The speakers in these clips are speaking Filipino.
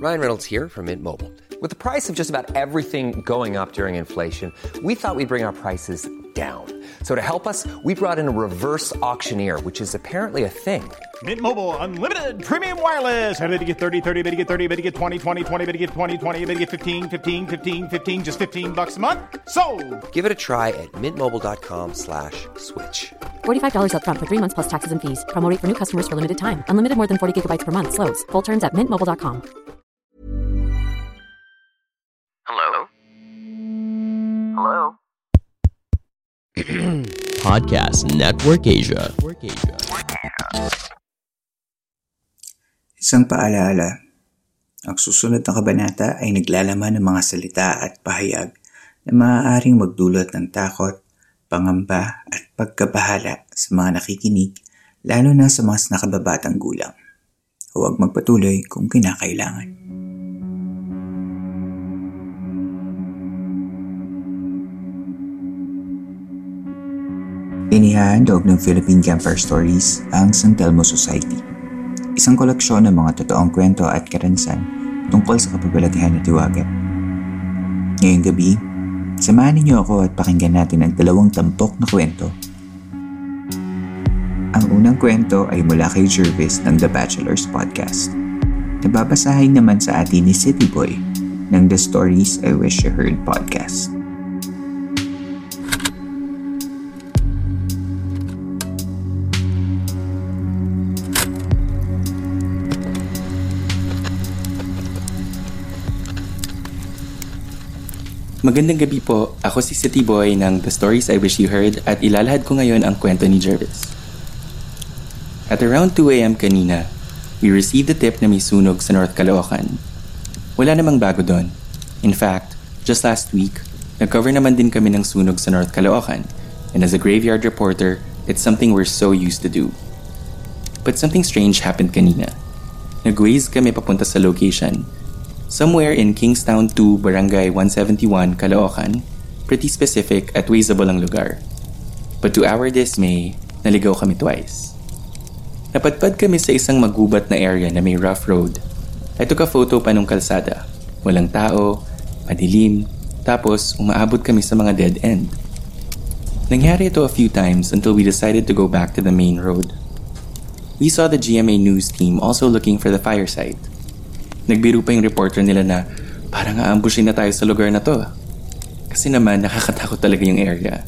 Ryan Reynolds here from Mint Mobile. With the price of just about everything going up during inflation, we thought we'd bring our prices down. So to help us, we brought in a reverse auctioneer, which is apparently a thing. Mint Mobile Unlimited Premium Wireless. How to get 30, 30, bit to get 30, bit to get 20, 20, 20, bit to get 20, 20, bit to get 15, 15, 15, 15, just $15 a month? Sold! Give it a try at mintmobile.com/switch. $45 up front for 3 months plus taxes and fees. Promo rate for new customers for limited time. Unlimited more than 40 gigabytes per month. Slows full terms at mintmobile.com. Hello? Hello? Podcast Network Asia. Isang paalaala. Ang susunod na kabanata ay naglalaman ng mga salita at pahayag na maaaring magdulot ng takot, pangamba at pagkabahala sa mga nakikinig, lalo na sa mas nakababatang gulang. Huwag magpatuloy kung kinakailangan. Inihahandog ng Philippine Campfire Stories ang San Telmo Society, isang koleksyon ng mga totoong kwento at karansan tungkol sa kababalaghan at hiwaga. Ngayong gabi, samahan niyo ako at pakinggan natin ang 2 tampok na kwento. Ang unang kwento ay mula kay Jervis ng The Bachelor's Podcast. Nababasahin naman sa atin ni City Boy ng The Stories I Wish You Heard Podcast. Magandang gabi po, ako si City Boy ng The Stories I Wish You Heard at ilalahad ko ngayon ang kwento ni Jervis. At around 2 a.m. kanina, we received a tip na may sunog sa North Caloocan. Wala namang bago doon. In fact, just last week, nag-cover naman din kami ng sunog sa North Caloocan, and as a graveyard reporter, it's something we're so used to do. But something strange happened kanina. Nag-waze kami papunta sa location, somewhere in Kingstown 2, Barangay 171, Caloocan, pretty specific at wazeable ang lugar. But to our dismay, naligaw kami twice. Napadpad kami sa isang magubat na area na may rough road. I took a photo pa nung kalsada. Walang tao, madilim, tapos umaabot kami sa mga dead end. Nangyari ito a few times until we decided to go back to the main road. We saw the GMA News team also looking for the fire site. Nagbiro pa yung reporter nila na parang aambushin na tayo sa lugar na to. Kasi naman nakakatakot talaga yung area.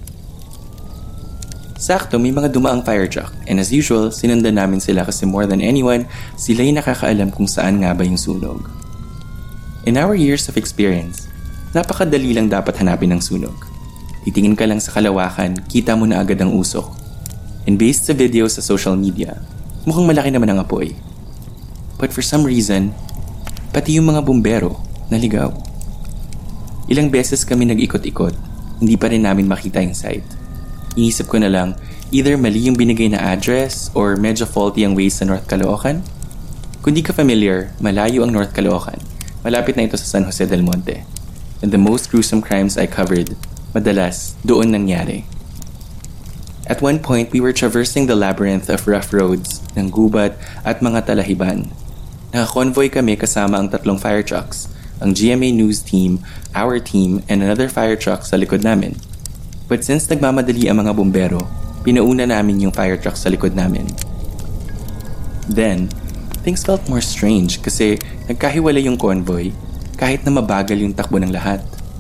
Sakto may mga dumaang fire truck and as usual sinundan namin sila kasi more than anyone sila yung nakakaalam kung saan nga ba yung sunog. In our years of experience, napakadali lang dapat hanapin ng sunog. Titingin ka lang sa kalawakan, kita mo na agad ang usok. And based sa videos sa social media, mukhang malaki naman ang apoy. But for some reason, pati yung mga bumbero, naligaw. Ilang beses kami nag-ikot-ikot, hindi pa rin namin makita yung site. Inisip ko na lang, either mali yung binigay na address or medyo faulty ang ways sa North Caloocan. Kung di ka familiar, malayo ang North Caloocan. Malapit na ito sa San Jose del Monte. And the most gruesome crimes I covered, madalas, doon nangyari. At one point, we were traversing the labyrinth of rough roads, ng gubat at mga talahiban. Naka-convoy kami kasama ang 3 fire trucks, ang GMA News team, our team, and another fire truck sa likod namin. But since nagmamadali ang mga bumbero, pinauna namin yung fire truck sa likod namin. Then, things felt more strange kasi nagkahiwalay yung convoy kahit na mabagal yung takbo ng lahat.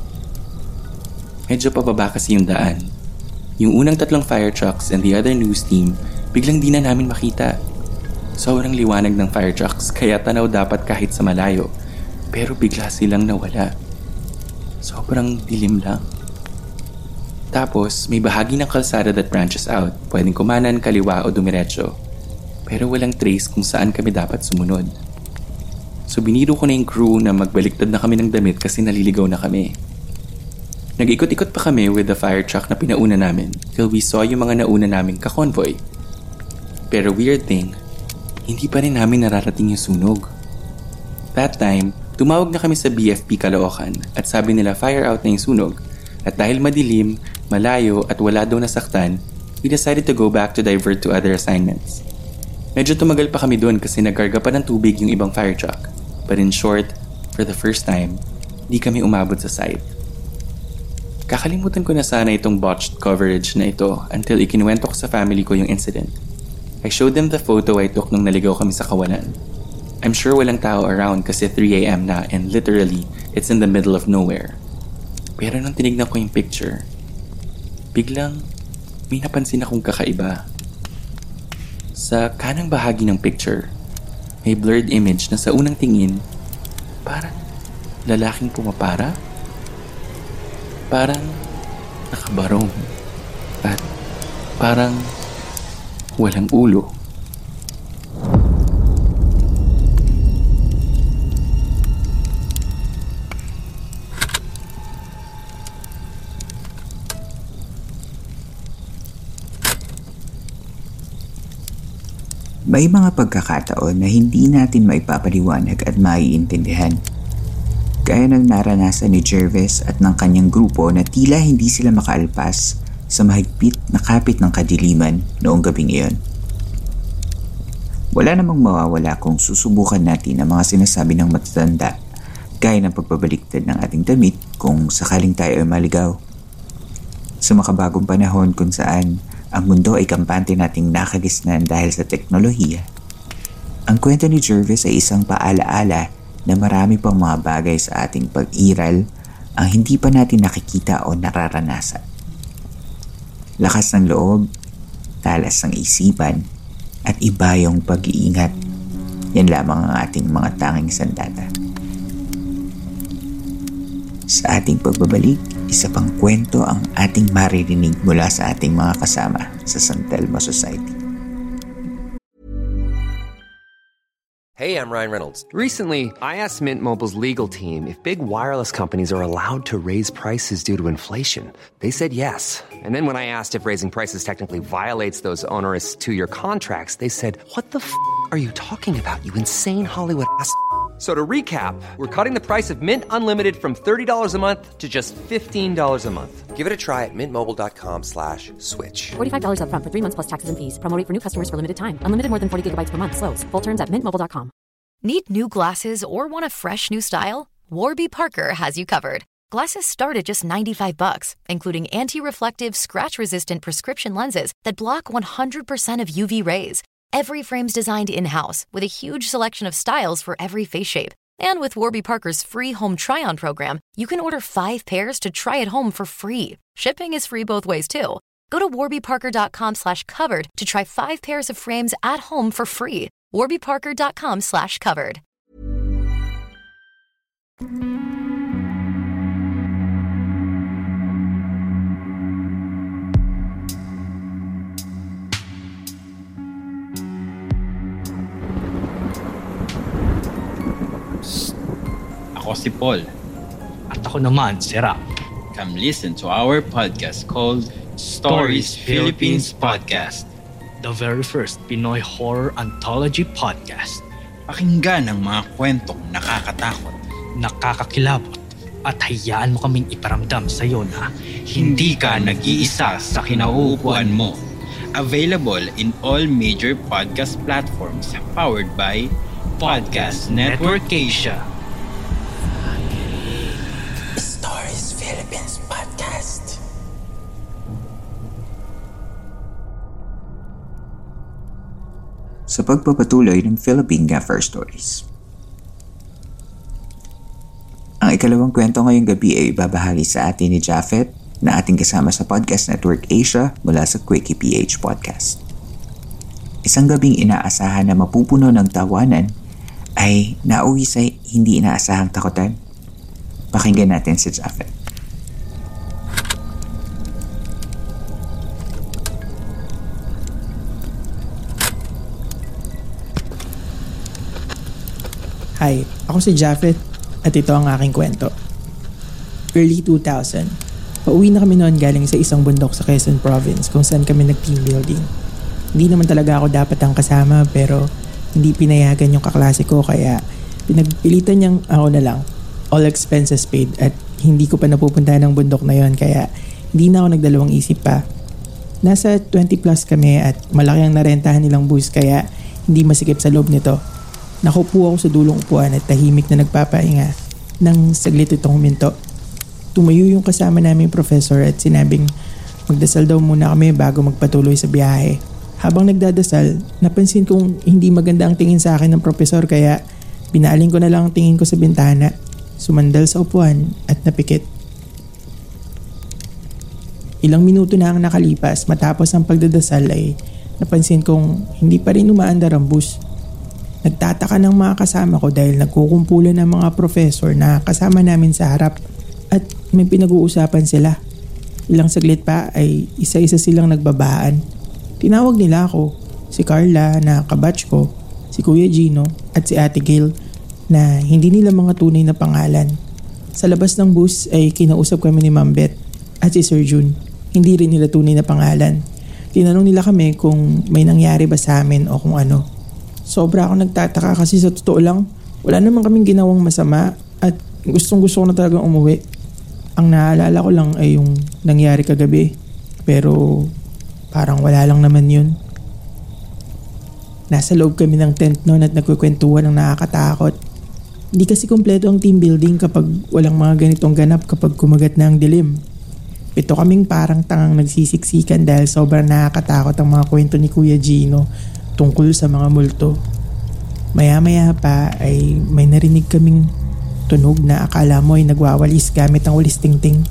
Medyo pababa kasi yung daan. Yung unang 3 fire trucks and the other news team, biglang di na namin makita. Sobrang liwanag ng fire trucks kaya tanaw dapat kahit sa malayo. Pero bigla silang nawala. Sobrang dilim lang. Tapos may bahagi ng kalsada that branches out. Pwedeng kumanan, kaliwa o dumiretso. Pero walang trace kung saan kami dapat sumunod. So biniro ko na yung crew na magbaliktad na kami ng damit kasi naliligaw na kami. Nag-ikot-ikot pa kami with the fire truck na pinauna namin till we saw yung mga nauna naming ka-convoy. Pero weird thing, hindi pa rin namin nararating yung sunog. That time, tumawag na kami sa BFP Caloocan at sabi nila fire out na yung sunog. At dahil madilim, malayo at wala daw nasaktan, we decided to go back to divert to other assignments. Medyo tumagal pa kami doon kasi nagkarga pa ng tubig yung ibang fire truck. But in short, for the first time, di kami umabot sa site. Kakalimutan ko na sana itong botched coverage na ito until ikinuwento ko sa family ko yung incident. I showed them the photo I took nung naligaw kami sa kawalan. I'm sure walang tao around kasi 3 a.m. na and literally, it's in the middle of nowhere. Pero nung tinignan ko yung picture, biglang may napansin akong kakaiba. Sa kanang bahagi ng picture, may blurred image na sa unang tingin, parang lalaking pumapara. Parang nakabarong at parang walang ulo. May mga pagkakataon na hindi natin maipapaliwanag at maiintindihan. Gaya ng naranasan ni Jervis at ng kanyang grupo na tila hindi sila makaalpas sa mahigpit na kapit ng kadiliman noong gabing iyon. Wala namang mawawala kung susubukan natin ang mga sinasabi ng matatanda gaya ng pagbabaliktad ng ating damit kung sakaling tayo ay maligaw. Sa makabagong panahon kung saan ang mundo ay kampante nating nakagisnan dahil sa teknolohiya, ang kwento ni Jervis ay isang paalaala na marami pang mga bagay sa ating pag-iral ang hindi pa natin nakikita o nararanasan. Lakas ng loob, talas ng isipan, at iba yung pag-iingat. Yan lamang ang ating mga tanging sandata. Sa ating pagbabalik, isa pang kwento ang ating maririnig mula sa ating mga kasama sa San Telmo Society. Hey, I'm Ryan Reynolds. Recently, I asked Mint Mobile's legal team if big wireless companies are allowed to raise prices due to inflation. They said yes. And then when I asked if raising prices technically violates those onerous 2-year contracts, they said, "What the are you talking about, you insane Hollywood ass?" So to recap, we're cutting the price of Mint Unlimited from $30 a month to just $15 a month. Give it a try at mintmobile.com/switch. $45 up front for 3 months plus taxes and fees. Promo rate for new customers for limited time. Unlimited more than 40 gigabytes per month slows. Full terms at mintmobile.com. Need new glasses or want a fresh new style? Warby Parker has you covered. Glasses start at just $95, including anti-reflective, scratch-resistant prescription lenses that block 100% of UV rays. Every frame's designed in-house with a huge selection of styles for every face shape. And with Warby Parker's free home try-on program, you can order 5 pairs to try at home for free. Shipping is free both ways, too. Go to warbyparker.com/covered to try 5 pairs of frames at home for free. warbyparker.com/covered. Ako si Paul. At ako naman si Rap. Come listen to our podcast called Stories Philippines Podcast, The very first Pinoy horror anthology podcast. Pakinggan ang mga kwentong nakakatakot, Nakakakilabot at hayaan mo kaming iparamdam sa iyo na hindi ka nag-iisa sa kinauupuan mo. Available in all major podcast platforms, powered by Podcast Network Asia. Stories Philippines Podcast. Sa pagpapatuloy ng Philippine Gaffer Stories. Ang ikalawang kwento ngayong gabi ay ibabahagi sa atin ni Japheth na ating kasama sa Podcast Network Asia mula sa Quickie PH Podcast. Isang gabing inaasahan na mapupuno ng tawanan ay nauwi sa hindi inaasahang takutan. Pakinggan natin si Japheth. Hi, ako si Japheth at ito ang aking kwento. Early 2000, pauwi na kami noon galing sa isang bundok sa Quezon Province kung saan kami nag-team building. Hindi naman talaga ako dapat ang kasama pero hindi pinayagan yung kaklase ko kaya pinagpilitan niyang ako na lang. All expenses paid at hindi ko pa napupuntahan ng bundok na yon kaya hindi na ako nagdalawang isip pa. Nasa 20 plus kami at malaki ang narentahan nilang bus kaya hindi masikip sa loob nito. Nakupo ako sa dulong upuan at tahimik na nagpapahinga nang saglit itong huminto. Tumayo yung kasama naming professor at sinabing magdasal daw muna kami bago magpatuloy sa biyahe. Habang nagdadasal, napansin kong hindi maganda ang tingin sa akin ng professor kaya pinaaling ko na lang ang tingin ko sa bintana, sumandal sa upuan at napikit. Ilang minuto na ang nakalipas matapos ang pagdadasal ay napansin kong hindi pa rin umaandar ang bus. Nagtataka ng mga kasama ko dahil nagkukumpulan ng mga professor na kasama namin sa harap at may pinag-uusapan sila. Ilang saglit pa ay isa-isa silang nagbabaan. Tinawag nila ako, si Carla na kabatch ko, si Kuya Gino at si Ate Gail na hindi nila mga tunay na pangalan. Sa labas ng bus ay kinausap kami ni Ma'am Beth at si Sir Jun. Hindi rin nila tunay na pangalan. Tinanong nila kami kung may nangyari ba sa amin o kung ano. Sobra ako nagtataka kasi sa totoo lang, wala naman kaming ginawang masama at gustong gusto ko na talagang umuwi. Ang naalala ko lang ay yung nangyari kagabi. Pero parang wala lang naman yun. Nasa loob kami ng tent noon at nagkukwentuhan ng nakakatakot. Hindi kasi kumpleto ang team building kapag walang mga ganitong ganap kapag kumagat na ang dilim. Ito kaming parang tangang nagsisiksikan dahil sobrang nakakatakot ang mga kwento ni Kuya Gino tungkol sa mga multo. Maya-maya pa ay may narinig kaming tunog na akala mo ay nagwawalis gamit ang walis tingting.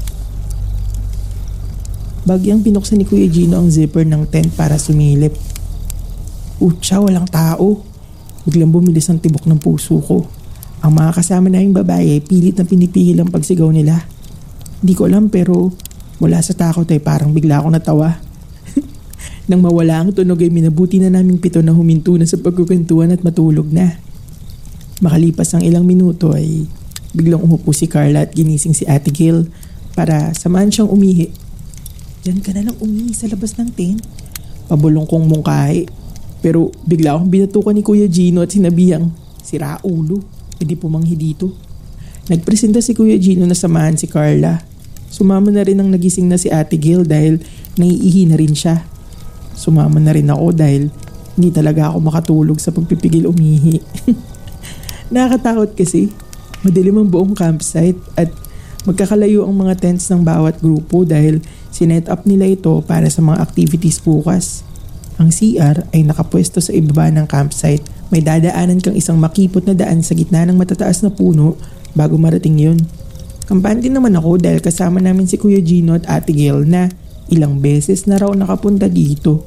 Bagyang binuksan ni Kuya Gino ang zipper ng tent para sumilip. Utsa, walang tao. Biglang bumilis ang tibok ng puso ko. Ang mga kasama naming babae ay pilit na pinipihil ang pagsigaw nila. Hindi ko alam pero mula sa takot ay parang bigla akong natawa. Nang mawala ang tunog ay minabuti na naming 7 na huminto na sa pagkukwentuhan at matulog na. Makalipas ang ilang minuto ay biglang umupo si Carla at ginising si Ate Gail para samahan siyang umihi. Diyan ka na lang umihi sa labas ng tent. Pabulong kong mungkahi. Pero bigla akong binatukan ni Kuya Gino at sinabihang, sira ulo, hindi pumanghi dito. Nagpresenta si Kuya Gino na samahan si Carla. Sumama na rin ang nagising na si Ate Gail dahil naiihi na rin siya. Sumama na rin ako dahil hindi talaga ako makatulog sa pagpipigil umihi. Nakakatakot kasi. Madilim ang buong campsite at magkakalayo ang mga tents ng bawat grupo dahil sinet up nila ito para sa mga activities bukas. Ang CR ay nakapwesto sa ibaba ng campsite. May dadaanan kang isang makipot na daan sa gitna ng matataas na puno bago marating yun. Kampante naman ako dahil kasama namin si Kuya Gino at Ate Gail na ilang beses na raw nakapunta dito.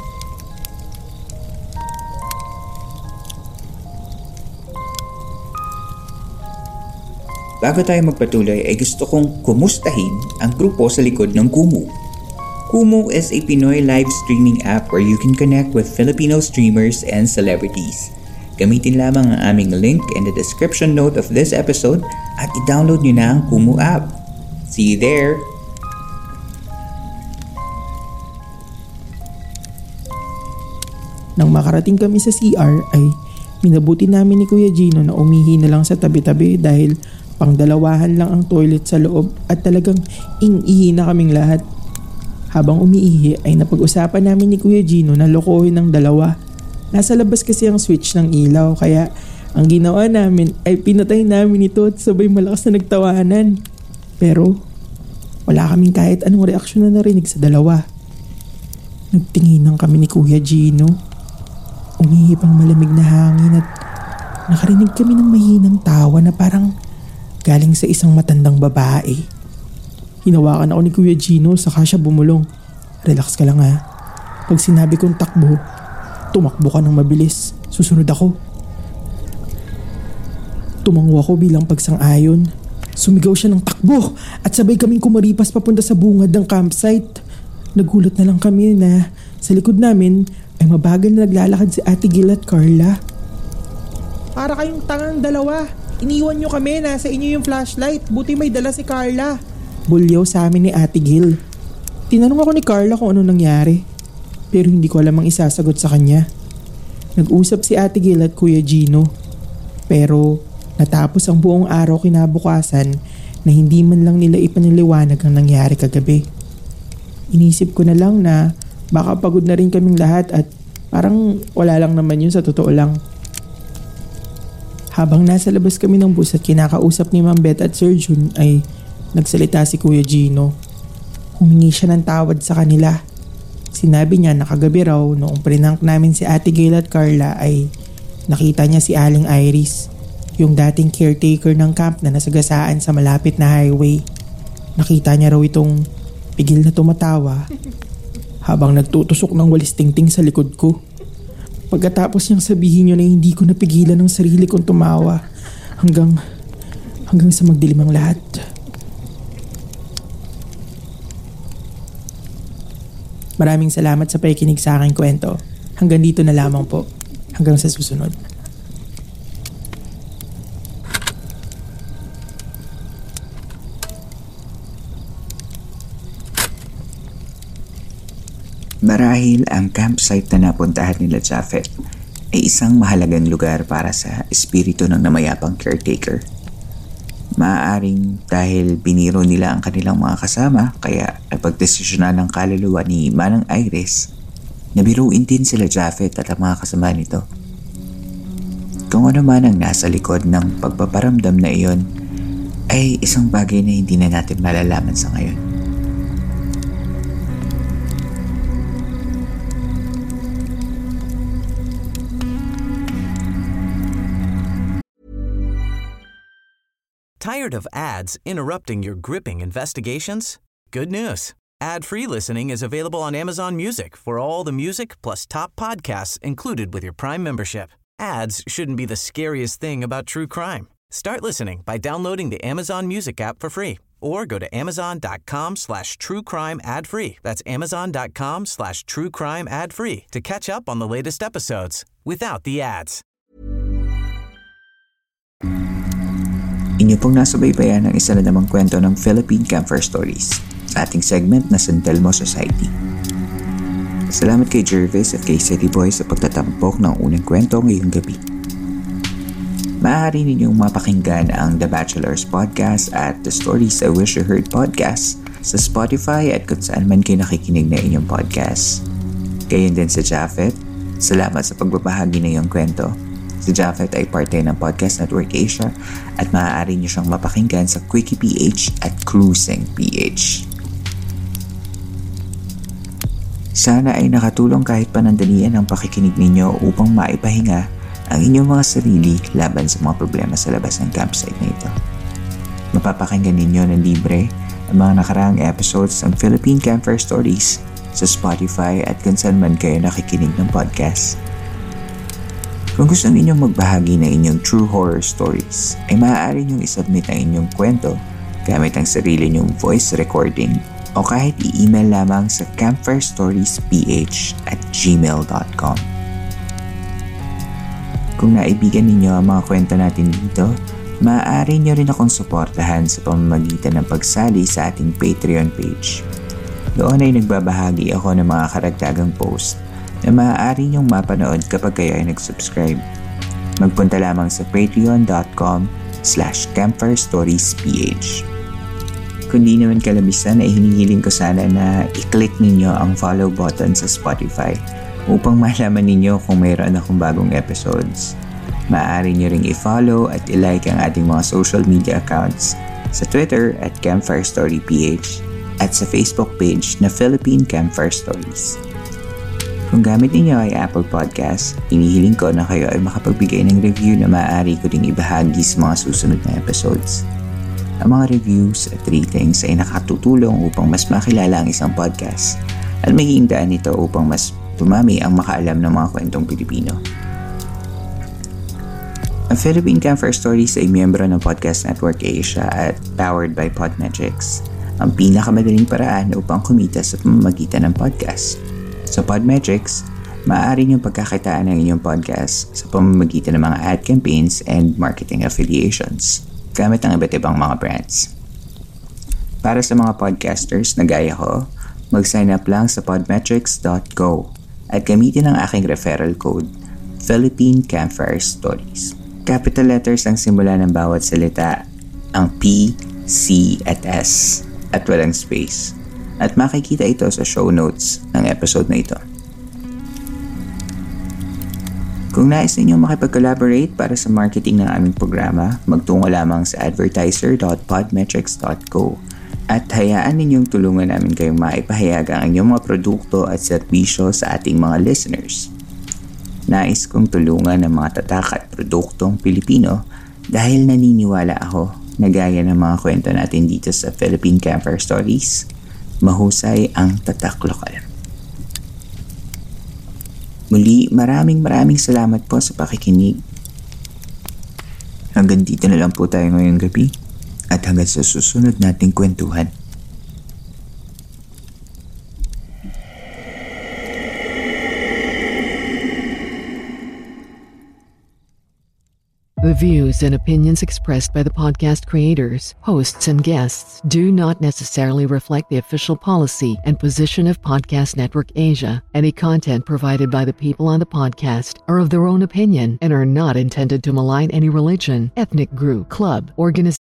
Bago tayo magpatuloy ay gusto kong kumustahin ang grupo sa likod ng Kumu. Kumu is a Pinoy live streaming app where you can connect with Filipino streamers and celebrities. Gamitin lamang ang aming link in the description note of this episode at i-download nyo na ang Kumu app. See you there! Nang makarating kami sa CR ay minabuti namin ni Kuya Gino na umihi na lang sa tabi-tabi dahil pangdalawahan lang ang toilet sa loob at talagang ing-ihi na kaming lahat. Habang umiihi ay napag-usapan namin ni Kuya Gino na lokohin ng dalawa. Nasa labas kasi ang switch ng ilaw kaya ang ginawa namin ay pinatay namin ito at sabay malakas na nagtawanan. Pero wala kaming kahit anong reaksyon na narinig sa dalawa. Nagtinginan kami ni Kuya Gino. Umihip ang malamig na hangin at nakarinig kami ng mahinang tawa na parang galing sa isang matandang babae. Hinawakan ako ni Kuya Gino saka siya bumulong. Relax ka lang ha. Pag sinabi kong takbo, tumakbo ka ng mabilis. Susunod ako. Tumango ako bilang pagsang-ayon. Sumigaw siya ng takbo at sabay kaming kumaripas papunta sa bungad ng campsite. Nagulat na lang kami na sa likod namin ay mabagal na naglalakad si Ate Gail at Carla. Para kayong tangang dalawa. Iniwan nyo kami, nasa inyo yung flashlight. Buti may dala si Carla. Bulyaw sa amin ni Ate Gail. Tinanong ako ni Carla kung ano nangyari. Pero hindi ko alam ang isasagot sa kanya. Nag-usap si Ate Gail at Kuya Gino. Pero natapos ang buong araw kinabukasan na hindi man lang nila ipaniliwanag ang nangyari kagabi. Inisip ko na lang na baka pagod na rin kaming lahat at parang wala lang naman yun sa totoo lang. Habang nasa labas kami ng bus at kinakausap ni Ma'am Beth at Sir Jun ay nagsalita si Kuya Gino. Humingi siya ng tawad sa kanila. Sinabi niya na kagabi raw noong prinank namin si Ate Gail at Carla ay nakita niya si Aling Iris, yung dating caretaker ng camp na nasagasaan sa malapit na highway. Nakita niya raw itong pigil na tumatawa habang nagtutusok ng walis tingting sa likod ko. Pagkatapos niyang sabihin yun ay hindi ko napigilan ng sarili kong tumawa hanggang sa magdilim ang lahat. Maraming salamat sa pakikinig sa aking kwento. Hanggang dito na lamang po. Hanggang sa susunod. Marahil ang campsite na napuntahan nila Japhet ay isang mahalagang lugar para sa espiritu ng namayapang caretaker. Maaaring dahil biniro nila ang kanilang mga kasama kaya napagdesisyonan ng kaluluwa ni Manang Iris na biruin din sila Japhet at ang mga kasama nito. Kung ano man ang nasa likod ng pagpaparamdam na iyon ay isang bagay na hindi na natin malalaman sa ngayon. Tired of ads interrupting your gripping investigations? Good news. Ad-free listening is available on Amazon Music for all the music plus top podcasts included with your Prime membership. Ads shouldn't be the scariest thing about true crime. Start listening by downloading the Amazon Music app for free or go to amazon.com/truecrime ad-free. That's amazon.com/truecrime ad-free to catch up on the latest episodes without the ads. Inyo pong nasubaybayan ang isa na namang kwento ng Philippine Campfire Stories sa ating segment na San Telmo Society. Salamat kay Jervis at kay City Boy sa pagtatampok ng unang kwento ngayong gabi. Maaari ninyong mapakinggan ang The Bachelor's Podcast at The Stories I Wish You Heard Podcast sa Spotify at kung saan man kayo nakikinig na inyong podcast. Gayon din sa Japhet, salamat sa pagbabahagi ng iyong kwento. Si Japhet ay parte ng Podcast Network Asia at maaari niyo siyang mapakinggan sa Quickie PH at Cruising PH. Sana ay nakatulong kahit panandalian ang pakikinig ninyo upang maipahinga ang inyong mga sarili laban sa mga problema sa labas ng campsite na ito. Mapapakinggan ninyo ng libre ang mga nakaraang episodes ng Philippine Campfire Stories sa Spotify at kung saan man kayo nakikinig ng podcast. Kung gusto ninyong magbahagi ng inyong true horror stories, ay maaari niyong isubmit ang inyong kwento gamit ang sarili niyong voice recording o kahit i-email lamang sa campfirestoriesph@gmail.com. Kung naibigan ninyo ang mga kwento natin dito, maaari niyo rin akong suportahan sa pamamagitan ng pagsali sa ating Patreon page. Doon ay nagbabahagi ako ng mga karagdagang post na maaari niyong mapanood kapag kayo ay nag-subscribe. Magpunta lamang sa patreon.com/campfirestoriesph. Kung di naman kalabisan ay hinihiling ko sana na i-click ninyo ang follow button sa Spotify upang malaman ninyo kung mayroon akong bagong episodes. Maaari nyo ring i-follow at i-like ang ating mga social media accounts sa Twitter at CampfireStoryPH at sa Facebook page na Philippine Campfire Stories. Kung gamit ninyo ay Apple Podcast, inihiling ko na kayo ay makapagbigay ng review na maaari ko ding ibahagi sa mga susunod na episodes. Ang mga reviews at ratings ay nakatutulong upang mas makilala ang isang podcast at magiging daan nito upang mas dumami ang makaalam ng mga kwentong Pilipino. Ang Philippine Campfire Stories ay miyembro ng Podcast Network Asia at powered by Podmetrics, ang pinakamadaling paraan upang kumita sa pamamagitan ng podcast. Sa Podmetrics, maaari niyong pagkakitaan ng inyong podcast sa pamamagitan ng mga ad campaigns and marketing affiliations gamit ang iba't ibang mga brands. Para sa mga podcasters na gaya ko, mag-sign up lang sa podmetrics.co at gamitin ang aking referral code, Philippine Campfire Stories. Capital letters ang simula ng bawat salita, ang P, C at S at walang space. At makikita ito sa show notes ng episode na ito. Kung nais ninyo makipag-collaborate para sa marketing ng aming programa, magtungo lamang sa advertiser.podmetrics.co at hayaan ninyong tulungan namin kayong maipahayag ang inyong mga produkto at serbisyo sa ating mga listeners. Nais kong tulungan ang mga tatak at produktong Pilipino dahil naniniwala ako na gaya ng mga kwento natin dito sa Philippine Campfire Stories, mahusay ang tatak lokal. Muli, maraming salamat po sa pakikinig. Hanggang dito na lang po tayo ngayong gabi at hanggang sa susunod nating kwentuhan. The views and opinions expressed by the podcast creators, hosts, and guests do not necessarily reflect the official policy and position of Podcast Network Asia. Any content provided by the people on the podcast are of their own opinion and are not intended to malign any religion, ethnic group, club, organization,